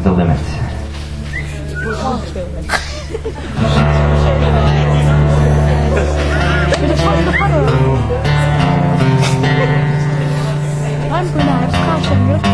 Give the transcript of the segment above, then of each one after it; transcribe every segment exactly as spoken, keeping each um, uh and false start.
the limit. I'm gonna have caution your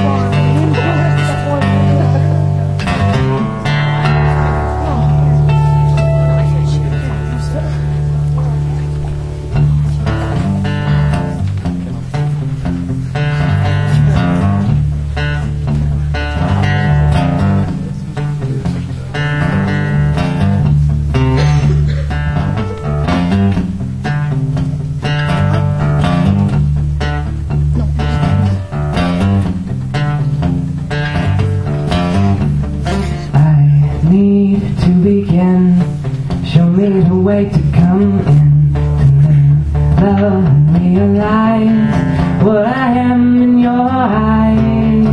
show me the way to come in, to love and realize what I am in your eyes.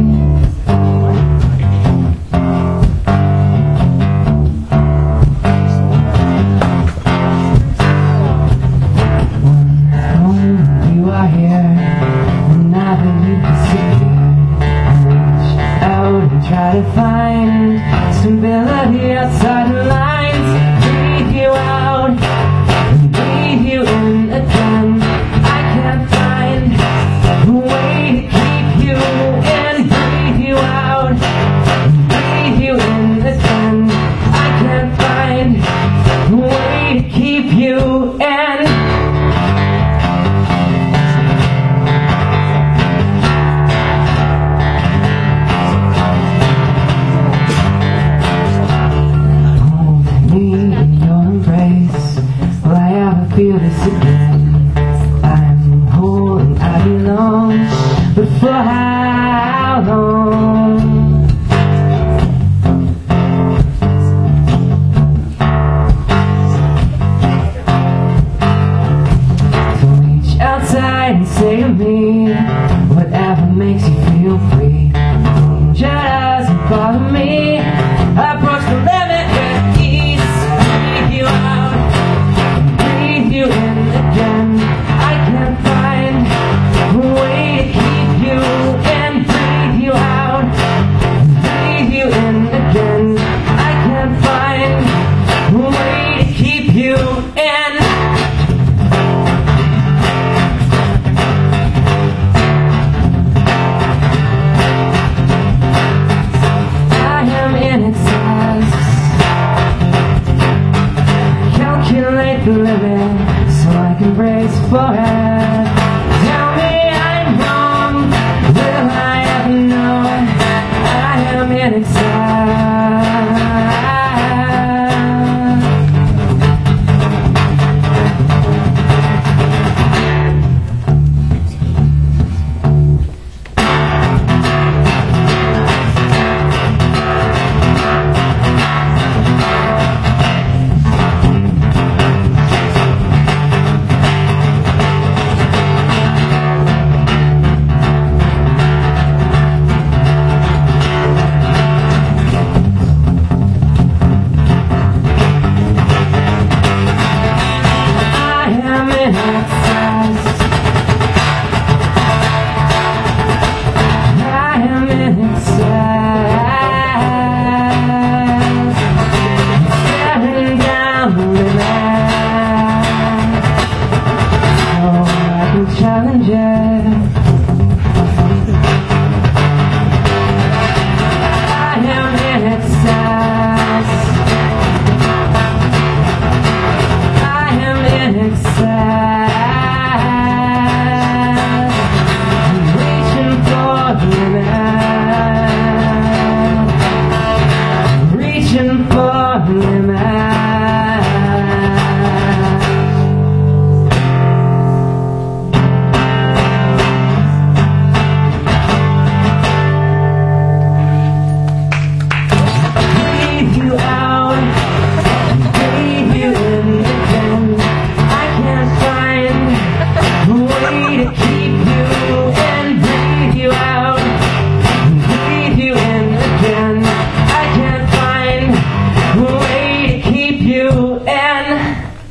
When you are here, whenever you disappear, I reach out and try to find stability outside the lines. Breathe you out and breathe you in again. I can't find a way to keep you in. Breathe you out and breathe you in again. I can't find a way to keep you in. Feel this again. I'm whole and I belong, but for how long? So reach outside and say to me whatever makes you feel free. Danger doesn't bother me. I approach the limit with ease. Breathe you out, you in again. I can't find a way to keep you in. Breathe you out, breathe you in again. I can't find a way to keep you in. I am in excess. Calculate the limit so I can brace for it. Tell me I'm wrong, will I ever know? I am in excess.